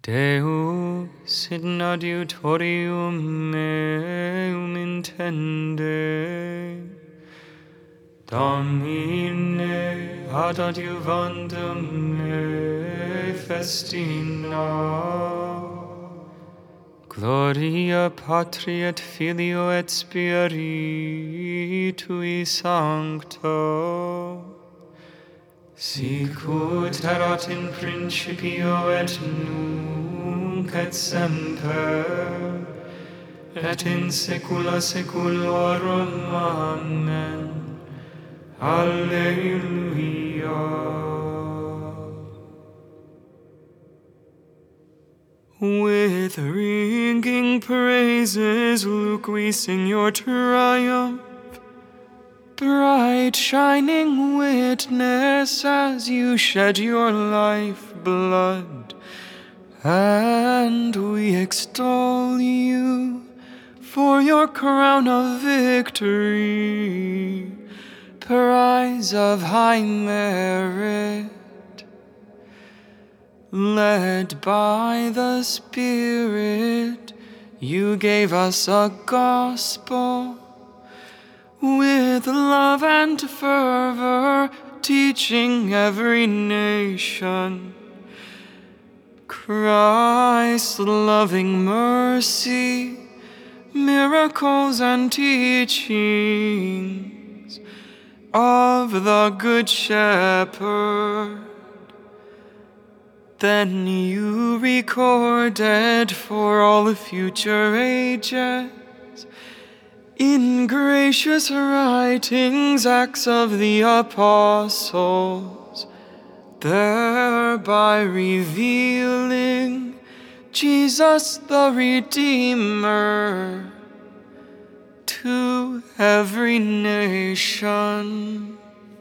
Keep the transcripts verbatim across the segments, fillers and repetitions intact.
Deus in adiutorium meum intende, Domine ad adiuvandum me festina. Gloria Patri et Filio et Spiritui Sancto, sicut erat in principio et nunc et semper, et in saecula saeculorum. Amen. Alleluia. With ringing praises, Luke, we sing your triumph. Bright shining witness as you shed your life blood, and we extol you for your crown of victory, prize of high merit. Led by the Spirit, you gave us a gospel with love and fervor, teaching every nation Christ's loving mercy, miracles and teachings of the Good Shepherd. Then you recorded for all the future ages in gracious writings acts of the apostles, thereby revealing Jesus the Redeemer to every nation.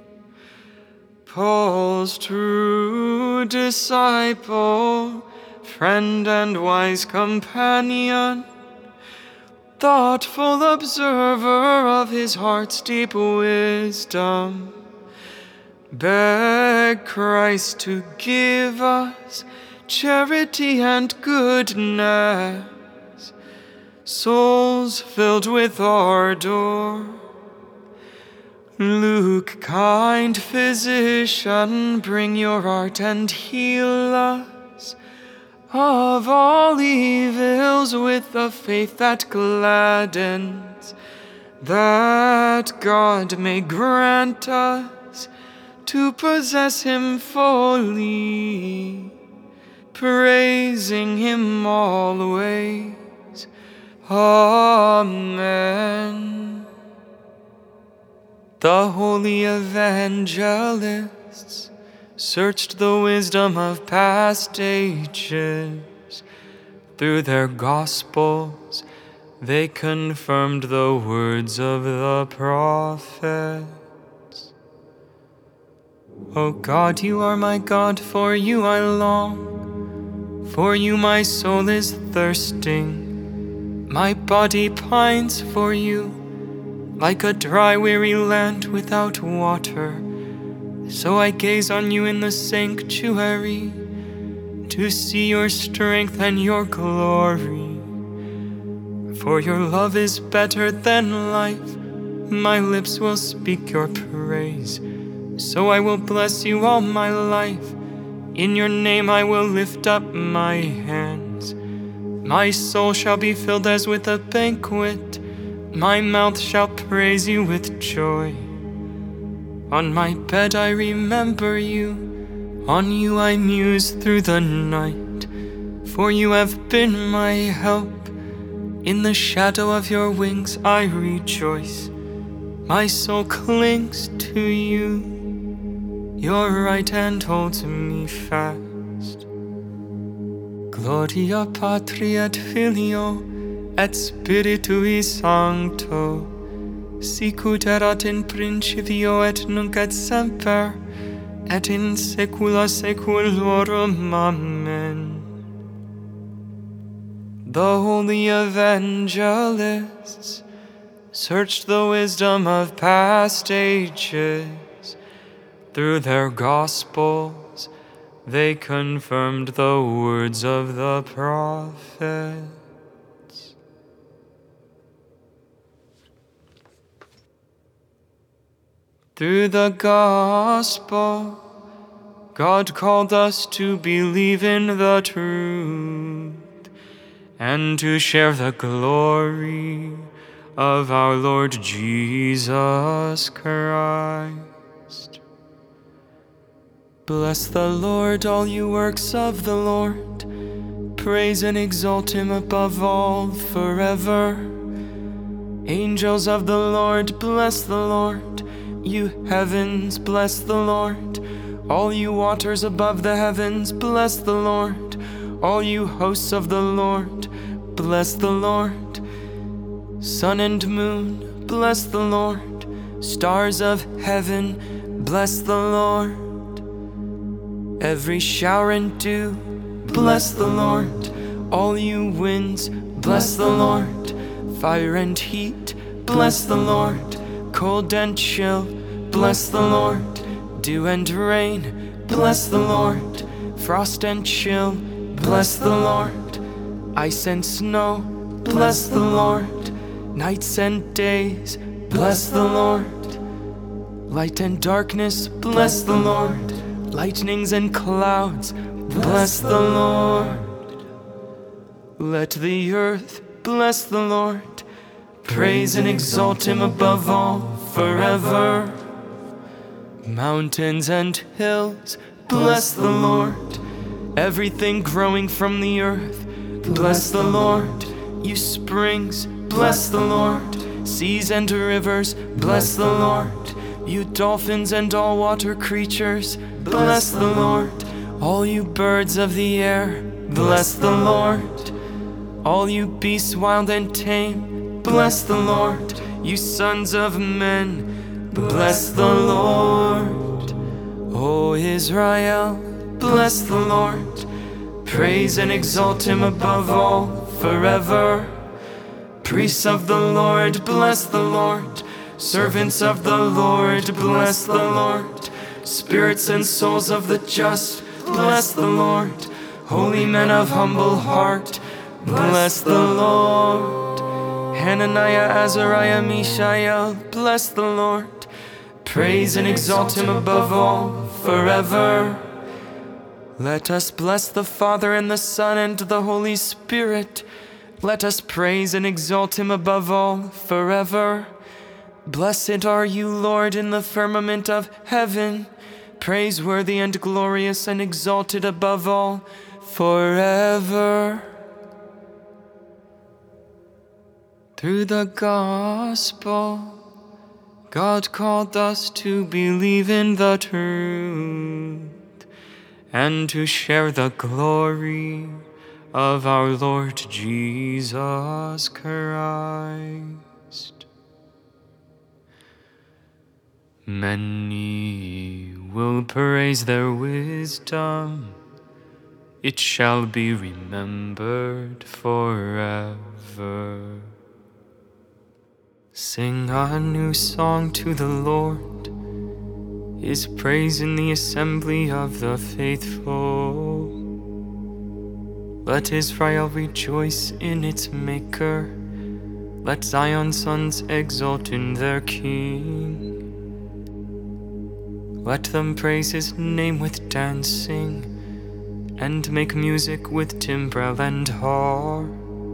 Paul's true disciple, friend and wise companion, thoughtful observer of his heart's deep wisdom, beg Christ to give us charity and goodness, souls filled with ardor. Luke, kind physician, bring your art and heal us of all evils with a faith that gladdens, that God may grant us to possess Him fully, praising Him always. Amen. The holy evangelists searched the wisdom of past ages. Through their gospels, they confirmed the words of the prophets. O God, you are my God, for you I long. For you my soul is thirsting. My body pines for you. Like a dry, weary land without water, so I gaze on you in the sanctuary, to see your strength and your glory. For your love is better than life, my lips will speak your praise. So I will bless you all my life, in your name I will lift up my hands. My soul shall be filled as with a banquet, my mouth shall praise you with joy. On my bed I remember you, on you I muse through the night. For you have been my help, in the shadow of your wings I rejoice. My soul clings to you, your right hand holds me fast. Gloria Patri et Filio et Spiritui Sancto, sicut erat in principio et nunc et semper, et in saecula saeculorum. Amen. The holy evangelists searched the wisdom of past ages. Through their gospels, they confirmed the words of the prophets. Through the gospel, God called us to believe in the truth and to share the glory of our Lord Jesus Christ. Bless the Lord, all you works of the Lord. Praise and exalt him above all forever. Angels of the Lord, bless the Lord. You heavens, bless the Lord. All you waters above the heavens, bless the Lord. All you hosts of the Lord, bless the Lord. Sun and moon, bless the Lord. Stars of heaven, bless the Lord. Every shower and dew, bless the Lord. All you winds, bless the Lord. Fire and heat, bless the Lord. Cold and chill, bless the Lord. Dew and rain, bless the Lord. Frost and chill, bless the Lord. Ice and snow, bless the Lord. Nights and days, bless the Lord. Light and darkness, bless the Lord. Lightnings and clouds, bless the Lord. Let the earth bless the Lord. Praise and exalt him above all forever. Mountains and hills, bless the Lord. Everything growing from the earth, bless the Lord. You springs, bless the Lord. Seas and rivers, bless the Lord. You dolphins and all water creatures, bless the Lord. All you birds of the air, bless the Lord. All you beasts wild and tame, bless the Lord. You sons of men, bless the Lord. O Israel, bless the Lord. Praise and exalt him above all forever. Priests of the Lord, bless the Lord. Servants of the Lord, bless the Lord. Spirits and souls of the just, bless the Lord. Holy men of humble heart, bless the Lord. Hananiah, Azariah, Mishael, bless the Lord. Praise and exalt him above all forever. Let us bless the Father and the Son and the Holy Spirit. Let us praise and exalt him above all forever. Blessed are you, Lord, in the firmament of heaven, praiseworthy and glorious and exalted above all forever. Through the gospel, God called us to believe in the truth and to share the glory of our Lord Jesus Christ. Many will praise their wisdom, it shall be remembered forever. Sing a new song to the Lord, his praise in the assembly of the faithful. Let Israel rejoice in its Maker, let Zion's sons exult in their King. Let them praise his name with dancing, and make music with timbrel and harp.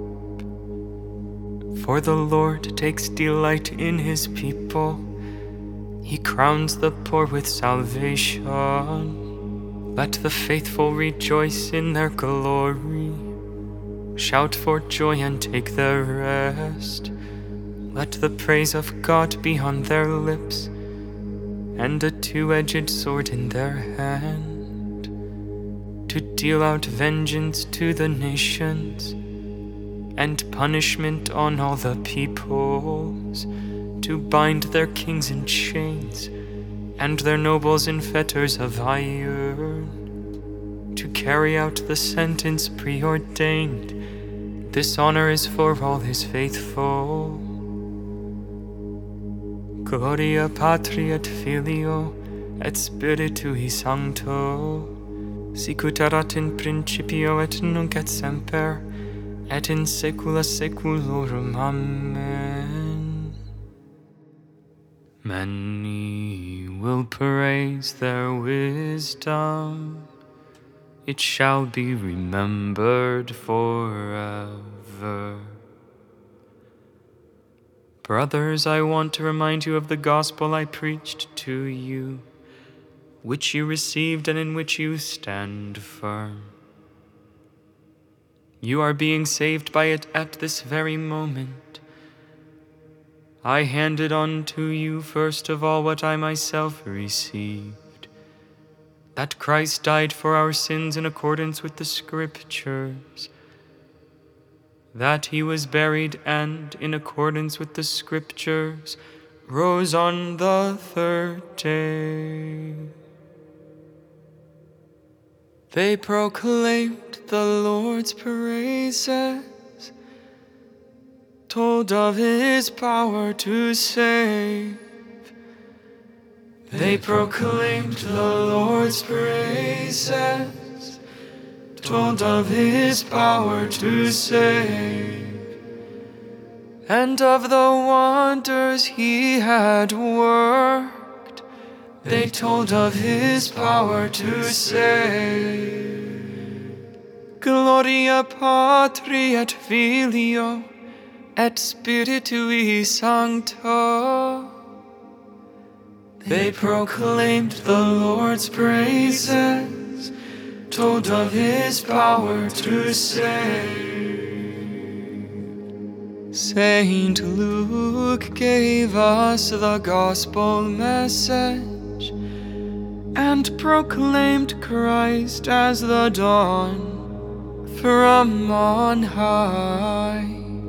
For the Lord takes delight in his people, he crowns the poor with salvation. Let the faithful rejoice in their glory, shout for joy and take their rest. Let the praise of God be on their lips, and a two-edged sword in their hand, to deal out vengeance to the nations, and punishment on all the peoples, to bind their kings in chains, and their nobles in fetters of iron, to carry out the sentence preordained. This honor is for all his faithful. Gloria Patri et Filio et Spiritui Sancto, sicut erat in principio et nunc et semper, et in saecula saeculorum. Amen. Many will praise their wisdom, it shall be remembered forever. Brothers, I want to remind you of the gospel I preached to you, which you received and in which you stand firm. You are being saved by it at this very moment. I handed on to you first of all what I myself received, that Christ died for our sins in accordance with the Scriptures, that he was buried and, in accordance with the Scriptures, rose on the third day. They proclaimed the Lord's praises, told of his power to save. They proclaimed the Lord's praises, told of his power to save, and of the wonders he had worked. They told of his power to save. Gloria Patri et Filio et Spiritui Sancto. They proclaimed the Lord's praises, told of his power to save. Saint Luke gave us the gospel message and proclaimed Christ as the dawn from on high.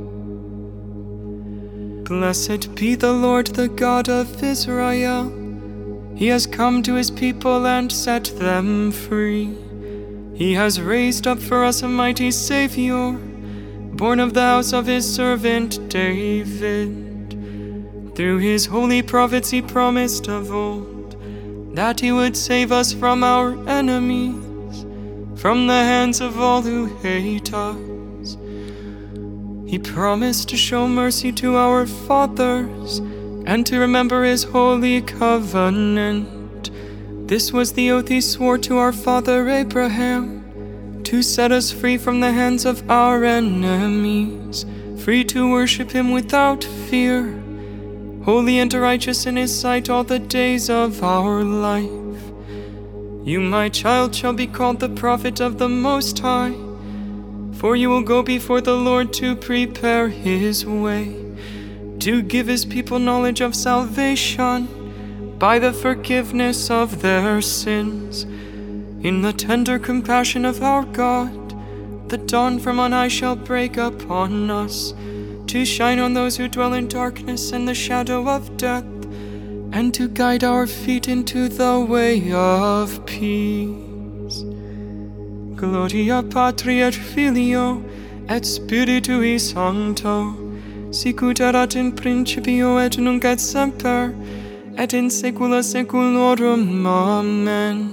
Blessed be the Lord, the God of Israel. He has come to his people and set them free. He has raised up for us a mighty Savior, born of the house of his servant David. Through his holy prophets he promised of old that he would save us from our enemies, from the hands of all who hate us. He promised to show mercy to our fathers and to remember his holy covenant. This was the oath he swore to our father Abraham, to set us free from the hands of our enemies, free to worship him without fear, holy and righteous in his sight all the days of our life. You, my child, shall be called the prophet of the Most High, for you will go before the Lord to prepare his way, to give his people knowledge of salvation by the forgiveness of their sins. In the tender compassion of our God, the dawn from on high shall break upon us, to shine on those who dwell in darkness and the shadow of death, and to guide our feet into the way of peace. Gloria Patri et Filio et Spiritui Sancto, sicut erat in principio et nunc et semper, et in saecula saeculorum. Amen.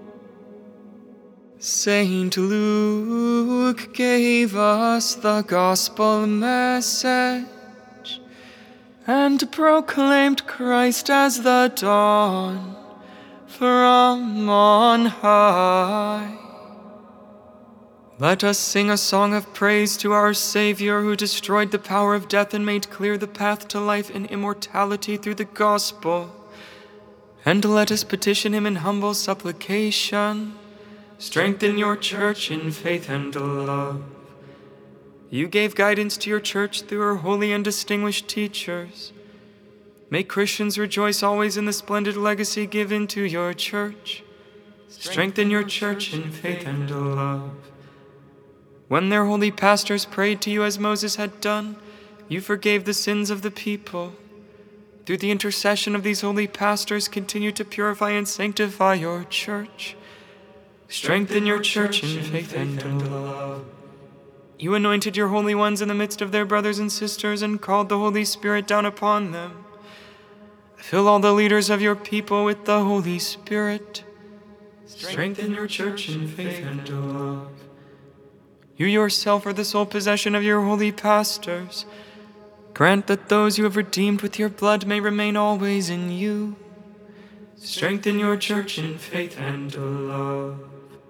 Saint Luke gave us the gospel message and proclaimed Christ as the dawn from on high. Let us sing a song of praise to our Savior, who destroyed the power of death and made clear the path to life and immortality through the gospel. And let us petition him in humble supplication. Strengthen your church in faith and love. You gave guidance to your church through her holy and distinguished teachers. May Christians rejoice always in the splendid legacy given to your church. Strengthen your church in faith and love. When their holy pastors prayed to you as Moses had done, you forgave the sins of the people. Through the intercession of these holy pastors, continue to purify and sanctify your church. Strengthen your church in faith and love. You anointed your holy ones in the midst of their brothers and sisters and called the Holy Spirit down upon them. Fill all the leaders of your people with the Holy Spirit, Strengthen your church in faith and love. You yourself are the sole possession of your holy pastors. Grant that those you have redeemed with your blood may remain always in you. Strengthen your church in faith and love.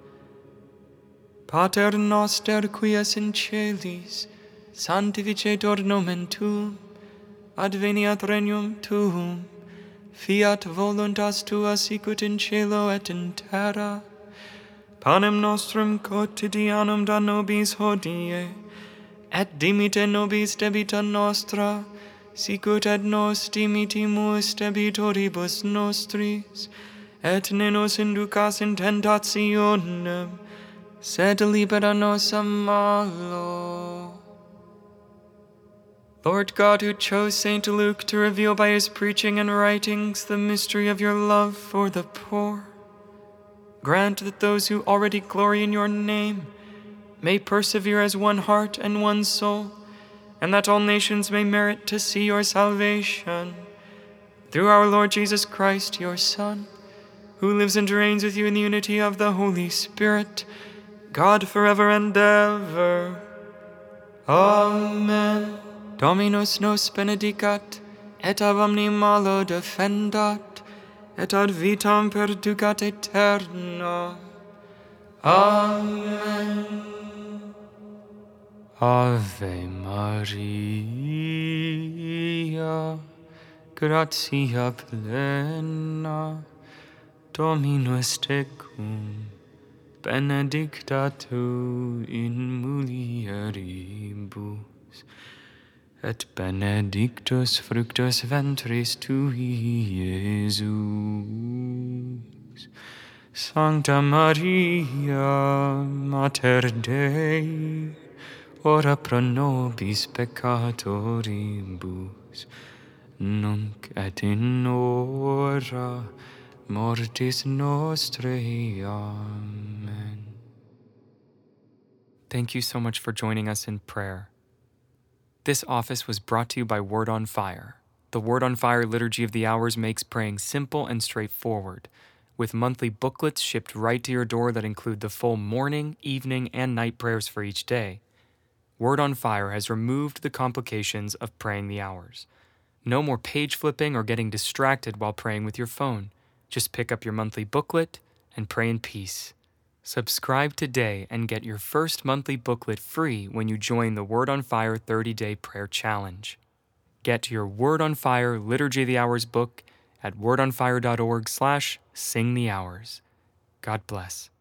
Pater noster qui es in celis, sanctificetur nomen tuum, adveniat regnum tuum, fiat voluntas tua sicut in cielo et in terra. Panem nostrum quotidianum da nobis hodie, et dimite nobis debita nostra, sicut et nos dimitimus debitoribus nostris, et ne nos inducas in tentationem, sed libera nos a malo. Lord God, who chose Saint Luke to reveal by his preaching and writings the mystery of your love for the poor, grant that those who already glory in your name may persevere as one heart and one soul, and that all nations may merit to see your salvation. Through our Lord Jesus Christ, your Son, who lives and reigns with you in the unity of the Holy Spirit, God forever and ever. Amen. Dominus nos benedicat, et ab omni malo defendat, et ad vitam perducat aeterna. Amen. Ave Maria, gratia plena, Dominus tecum, benedicta tu in mulieribus, et benedictus fructus ventris tui, Iesus. Sancta Maria, Mater Dei, ora pro nobis peccatoribus, nunc et in hora mortis nostrae. Amen. Thank you so much for joining us in prayer. This office was brought to you by Word on Fire. The Word on Fire Liturgy of the Hours makes praying simple and straightforward, with monthly booklets shipped right to your door that include the full morning, evening, and night prayers for each day. Word on Fire has removed the complications of praying the hours. No more page flipping or getting distracted while praying with your phone. Just pick up your monthly booklet and pray in peace. Subscribe today and get your first monthly booklet free when you join the Word on Fire thirty-day Prayer Challenge. Get your Word on Fire Liturgy of the Hours book at wordonfire.org slash sing the hours. God bless.